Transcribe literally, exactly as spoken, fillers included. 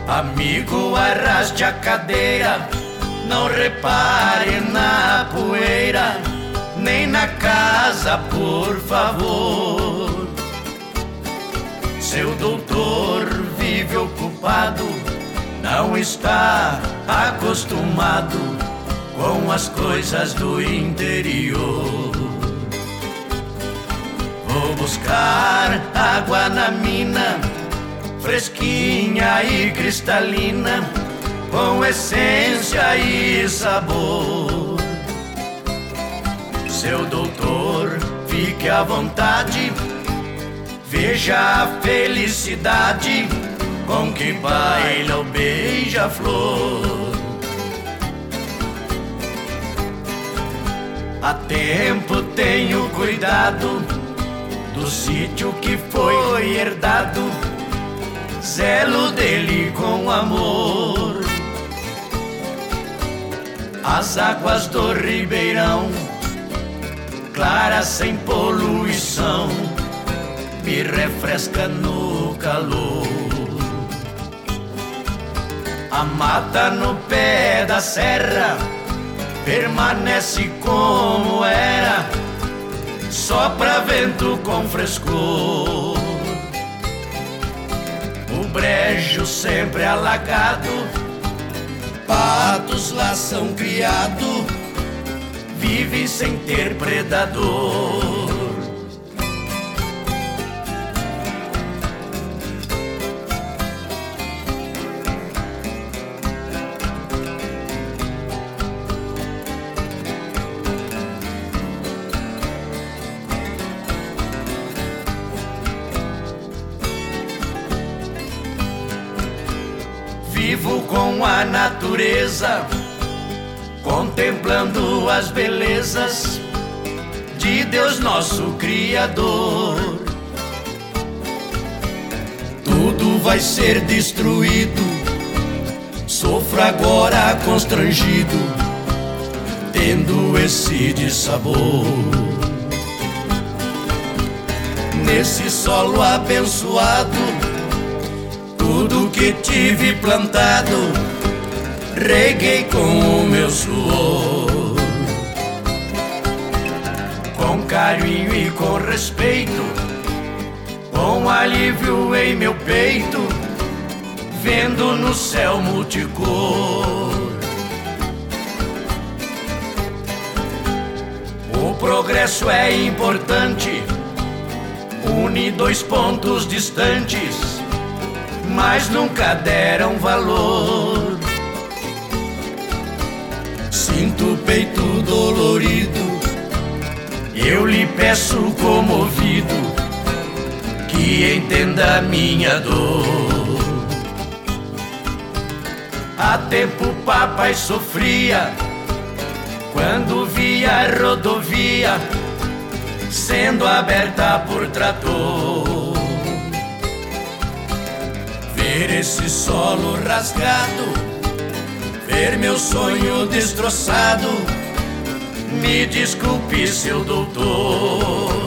Amigo, arraste a cadeira, não repare na poeira, nem na casa, por favor. Seu doutor vive ocupado, não está acostumado com as coisas do interior. Vou buscar água na mina, fresquinha e cristalina, com essência e sabor. Seu doutor, fique à vontade, veja a felicidade com que baila o beija-flor. Há tempo tenho cuidado do sítio que foi herdado, zelo dele com amor. As águas do ribeirão, claras sem poluição, me refresca no calor. A mata no pé da serra permanece como era, sopra vento com frescor. O brejo sempre alagado, patos lá são criados, vivem sem ter predador. Vivo com a natureza, contemplando as belezas de Deus nosso Criador. Tudo vai ser destruído, sofro agora constrangido, tendo esse dissabor. Nesse solo abençoado, tudo que tive plantado, reguei com o meu suor. Com carinho e com respeito, com alívio em meu peito, vendo no céu multicor. O progresso é importante, une dois pontos distantes, mas nunca deram valor. Sinto o peito dolorido, eu lhe peço comovido, que entenda minha dor. Há tempo papai sofria, quando via a rodovia sendo aberta por trator. Ver esse solo rasgado, ver meu sonho destroçado, me desculpe, seu doutor.